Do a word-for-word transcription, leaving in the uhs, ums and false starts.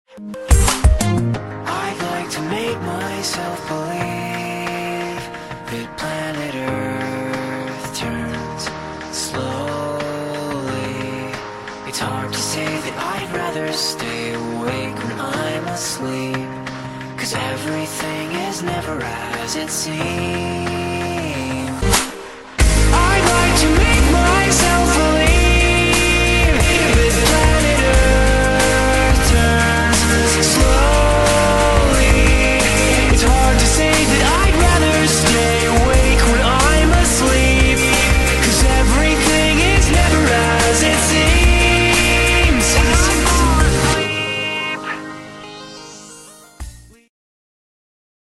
I'd like to make myself believe that planet Earth turns slowly. It's hard to say that I'd rather stay awake when I'm asleep, 'cause everything is never as it seems.